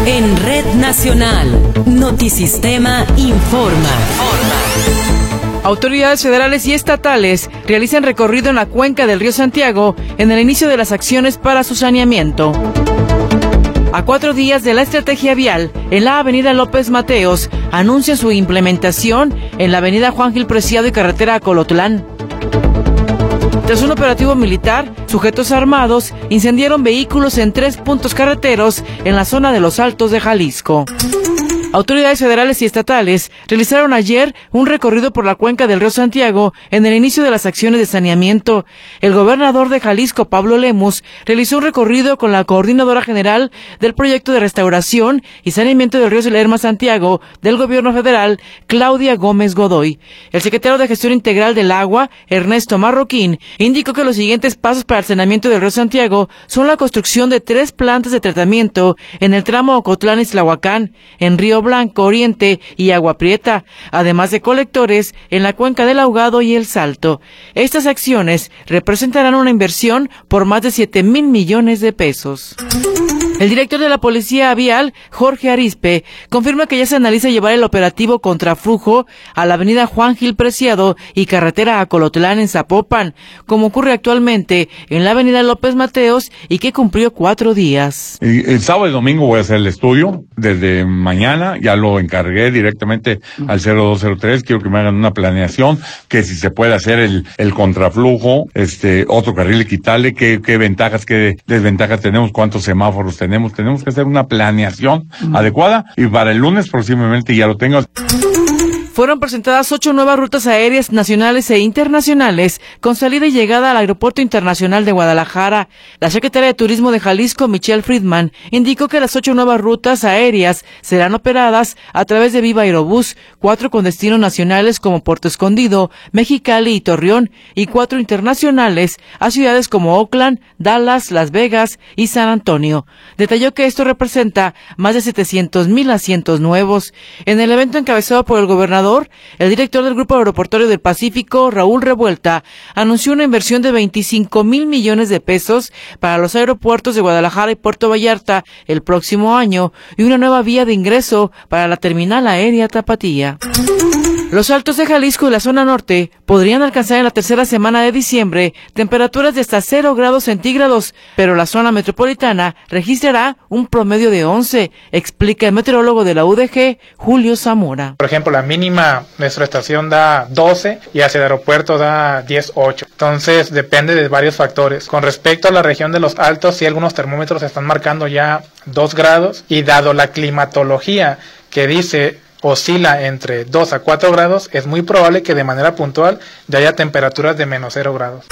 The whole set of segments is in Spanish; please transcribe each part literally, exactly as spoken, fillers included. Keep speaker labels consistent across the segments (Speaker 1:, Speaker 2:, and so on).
Speaker 1: En Red Nacional, Notisistema informa.
Speaker 2: Autoridades federales y estatales realizan recorrido en la cuenca del río Santiago en el inicio de las acciones para su saneamiento. A cuatro días de la estrategia vial, en la avenida López Mateos, anuncia su implementación en la avenida Juan Gil Preciado y carretera Acolotlán. Tras un operativo militar, sujetos armados incendiaron vehículos en tres puntos carreteros en la zona de Los Altos de Jalisco. Autoridades federales y estatales realizaron ayer un recorrido por la cuenca del río Santiago en el inicio de las acciones de saneamiento. El gobernador de Jalisco, Pablo Lemus, realizó un recorrido con la coordinadora general del proyecto de restauración y saneamiento del río Lerma Santiago del gobierno federal, Claudia Gómez Godoy. El secretario de Gestión Integral del Agua, Ernesto Marroquín, indicó que los siguientes pasos para el saneamiento del río Santiago son la construcción de tres plantas de tratamiento en el tramo Ocotlán-Islahuacán, en Río Blanco, Oriente y Agua Prieta, además de colectores en la cuenca del Ahogado y el Salto. Estas acciones representarán una inversión por más de siete mil millones de pesos. El director de la Policía Vial, Jorge Arispe, confirma que ya se analiza llevar el operativo contraflujo a la avenida Juan Gil Preciado y carretera Acolotlán en Zapopan, como ocurre actualmente en la avenida López Mateos y que cumplió cuatro días.
Speaker 3: El, el sábado y domingo voy a hacer el estudio, desde mañana ya lo encargué directamente al cero dos cero tres, quiero que me hagan una planeación, que si se puede hacer el, el contraflujo, este, otro carril y quitarle, qué, qué ventajas, qué desventajas tenemos, cuántos semáforos tenemos. Tenemos, tenemos que hacer una planeación uh-huh. adecuada y para el lunes próximamente ya lo tengo.
Speaker 2: Fueron presentadas ocho nuevas rutas aéreas nacionales e internacionales con salida y llegada al Aeropuerto Internacional de Guadalajara. La secretaria de Turismo de Jalisco, Michelle Friedman, indicó que las ocho nuevas rutas aéreas serán operadas a través de Viva Aerobús, cuatro con destinos nacionales como Puerto Escondido, Mexicali y Torreón, y cuatro internacionales a ciudades como Oakland, Dallas, Las Vegas y San Antonio. Detalló que esto representa más de setecientos mil asientos nuevos. En el evento encabezado por el gobernador, el director del Grupo Aeroportuario del Pacífico, Raúl Revuelta, anunció una inversión de veinticinco mil millones de pesos para los aeropuertos de Guadalajara y Puerto Vallarta el próximo año y una nueva vía de ingreso para la terminal aérea Tapatía. Los Altos de Jalisco y la zona norte podrían alcanzar en la tercera semana de diciembre temperaturas de hasta cero grados centígrados, pero la zona metropolitana registrará un promedio de once, explica el meteorólogo de la U D G, Julio Zamora.
Speaker 4: Por ejemplo, la mínima nuestra estación da doce y hacia el aeropuerto da diez ocho. Entonces depende de varios factores. Con respecto a la región de los Altos, sí algunos termómetros están marcando ya dos grados y dado la climatología que dice oscila entre dos a cuatro grados, es muy probable que de manera puntual ya haya temperaturas de menos cero grados.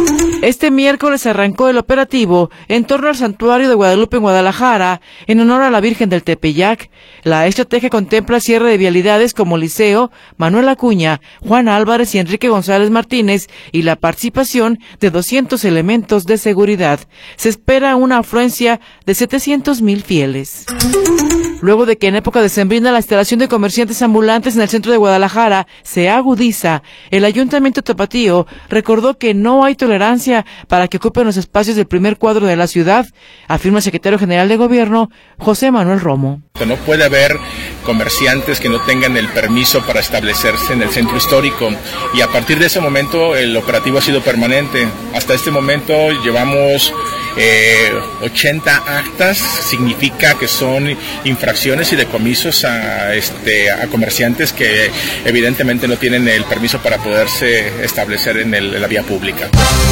Speaker 2: Este miércoles arrancó el operativo en torno al Santuario de Guadalupe en Guadalajara, en honor a la Virgen del Tepeyac. La estrategia contempla cierre de vialidades como Liceo, Manuel Acuña, Juan Álvarez y Enrique González Martínez y la participación de doscientos elementos de seguridad. Se espera una afluencia de setecientos mil fieles. Luego de que en época decembrina la instalación de comerciantes ambulantes en el centro de Guadalajara se agudiza, el Ayuntamiento Tapatío recordó que no hay tolerancia para que ocupen los espacios del primer cuadro de la ciudad, afirma el secretario general de Gobierno, José Manuel Romo.
Speaker 5: No puede haber comerciantes que no tengan el permiso para establecerse en el centro histórico y a partir de ese momento el operativo ha sido permanente. Hasta este momento llevamos eh, ochenta actas, significa que son infracciones y decomisos a, este, a comerciantes que evidentemente no tienen el permiso para poderse establecer en, el, en la vía pública.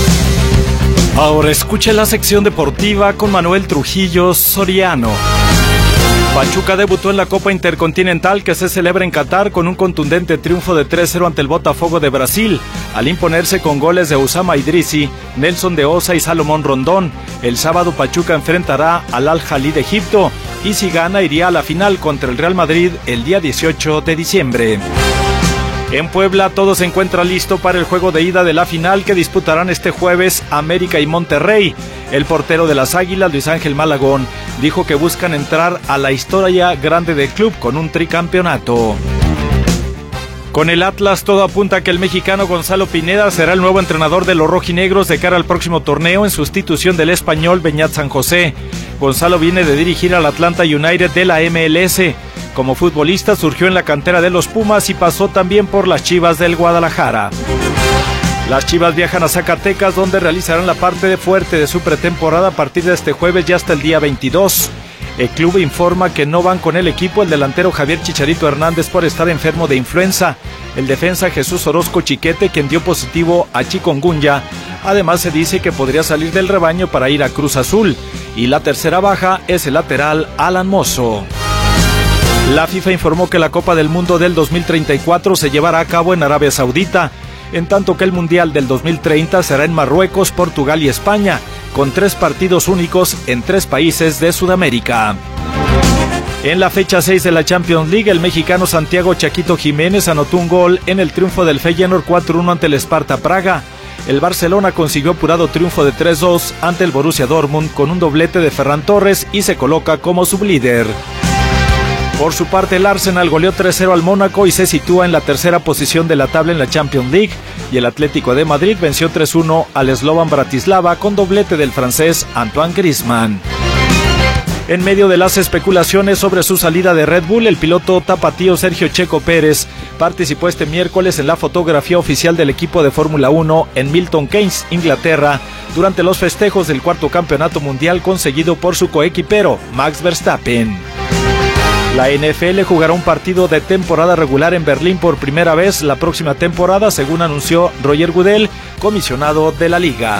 Speaker 6: Ahora escuche la sección deportiva con Manuel Trujillo Soriano. Pachuca debutó en la Copa Intercontinental que se celebra en Qatar con un contundente triunfo de tres cero ante el Botafogo de Brasil, al imponerse con goles de Usama Idrisi, Nelson de Osa y Salomón Rondón. El sábado Pachuca enfrentará al Al-Ahly de Egipto y si gana iría a la final contra el Real Madrid el día dieciocho de diciembre. En Puebla todo se encuentra listo para el juego de ida de la final que disputarán este jueves América y Monterrey. El portero de las Águilas, Luis Ángel Malagón, dijo que buscan entrar a la historia grande del club con un tricampeonato. Con el Atlas, todo apunta a que el mexicano Gonzalo Pineda será el nuevo entrenador de los rojinegros de cara al próximo torneo en sustitución del español Beñat San José. Gonzalo viene de dirigir al Atlanta United de la M L S. Como futbolista surgió en la cantera de los Pumas y pasó también por las Chivas del Guadalajara. Las Chivas viajan a Zacatecas, donde realizarán la parte fuerte de su pretemporada a partir de este jueves y hasta el día veintidós. El club informa que no van con el equipo el delantero Javier Chicharito Hernández por estar enfermo de influenza, el defensa Jesús Orozco Chiquete, quien dio positivo a chikungunya. Además se dice que podría salir del rebaño para ir a Cruz Azul, y la tercera baja es el lateral Alan Mozo. La FIFA informó que la Copa del Mundo del dos mil treinta y cuatro se llevará a cabo en Arabia Saudita, en tanto que el Mundial del dos mil treinta será en Marruecos, Portugal y España, con tres partidos únicos en tres países de Sudamérica. En la fecha seis de la Champions League, el mexicano Santiago Chaquito Jiménez anotó un gol en el triunfo del Feyenoord cuatro uno ante el Sparta Praga. El Barcelona consiguió apurado triunfo de tres dos ante el Borussia Dortmund con un doblete de Ferran Torres y se coloca como sublíder. Por su parte, el Arsenal goleó tres cero al Mónaco y se sitúa en la tercera posición de la tabla en la Champions League, y el Atlético de Madrid venció tres uno al Slovan Bratislava con doblete del francés Antoine Griezmann. En medio de las especulaciones sobre su salida de Red Bull, el piloto tapatío Sergio Checo Pérez participó este miércoles en la fotografía oficial del equipo de Fórmula uno en Milton Keynes, Inglaterra, durante los festejos del cuarto campeonato mundial conseguido por su coequipero Max Verstappen. La N F L jugará un partido de temporada regular en Berlín por primera vez la próxima temporada, según anunció Roger Goodell, comisionado de la liga.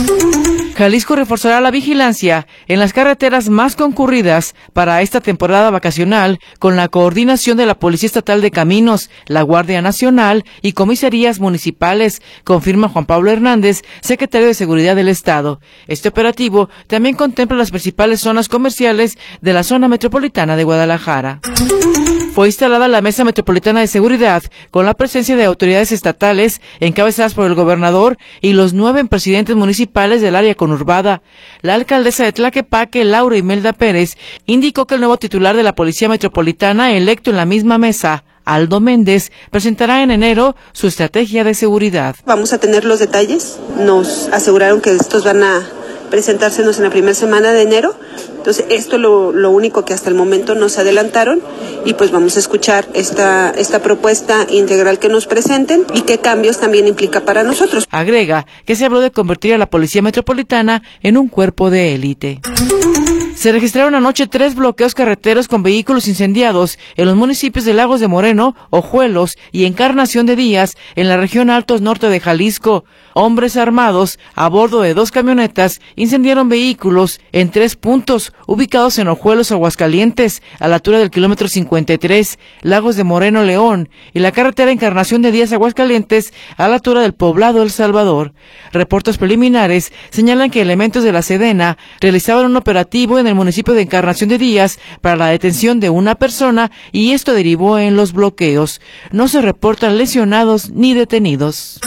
Speaker 2: Jalisco reforzará la vigilancia en las carreteras más concurridas para esta temporada vacacional con la coordinación de la Policía Estatal de Caminos, la Guardia Nacional y comisarías municipales, confirma Juan Pablo Hernández, secretario de Seguridad del Estado. Este operativo también contempla las principales zonas comerciales de la zona metropolitana de Guadalajara. Fue instalada la Mesa Metropolitana de Seguridad con la presencia de autoridades estatales encabezadas por el gobernador y los nueve presidentes municipales del área conurbada. La alcaldesa de Tlaquepaque, Laura Imelda Pérez, indicó que el nuevo titular de la Policía Metropolitana, electo en la misma mesa, Aldo Méndez, presentará en enero su estrategia de seguridad.
Speaker 7: Vamos a tener los detalles. Nos aseguraron que estos van a presentársenos en la primera semana de enero. Entonces, esto es lo, lo único que hasta el momento nos adelantaron, y pues vamos a escuchar esta, esta propuesta integral que nos presenten y qué cambios también implica para nosotros.
Speaker 2: Agrega que se habló de convertir a la Policía Metropolitana en un cuerpo de élite. Se registraron anoche tres bloqueos carreteros con vehículos incendiados en los municipios de Lagos de Moreno, Ojuelos y Encarnación de Díaz, en la región Altos Norte de Jalisco. Hombres armados a bordo de dos camionetas incendiaron vehículos en tres puntos ubicados en Ojuelos, Aguascalientes, a la altura del kilómetro cincuenta y tres, Lagos de Moreno, León, y la carretera Encarnación de Díaz, Aguascalientes, a la altura del poblado El Salvador. Reportes preliminares señalan que elementos de la Sedena realizaban un operativo en el municipio de Encarnación de Díaz para la detención de una persona, y esto derivó en los bloqueos. No se reportan lesionados ni detenidos.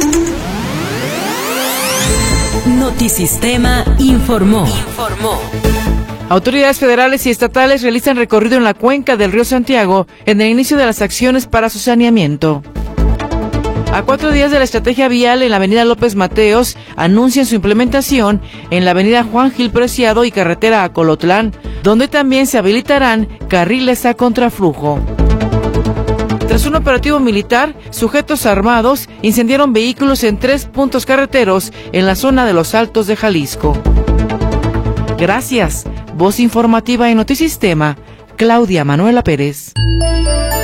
Speaker 1: Notisistema informó. Informó.
Speaker 2: Autoridades federales y estatales realizan recorrido en la cuenca del río Santiago en el inicio de las acciones para su saneamiento. A cuatro días de la estrategia vial en la avenida López Mateos, anuncian su implementación en la avenida Juan Gil Preciado y carretera a Colotlán, donde también se habilitarán carriles a contraflujo. Tras un operativo militar, sujetos armados incendiaron vehículos en tres puntos carreteros en la zona de los Altos de Jalisco. Gracias. Voz informativa en Notisistema, Claudia Manuela Pérez.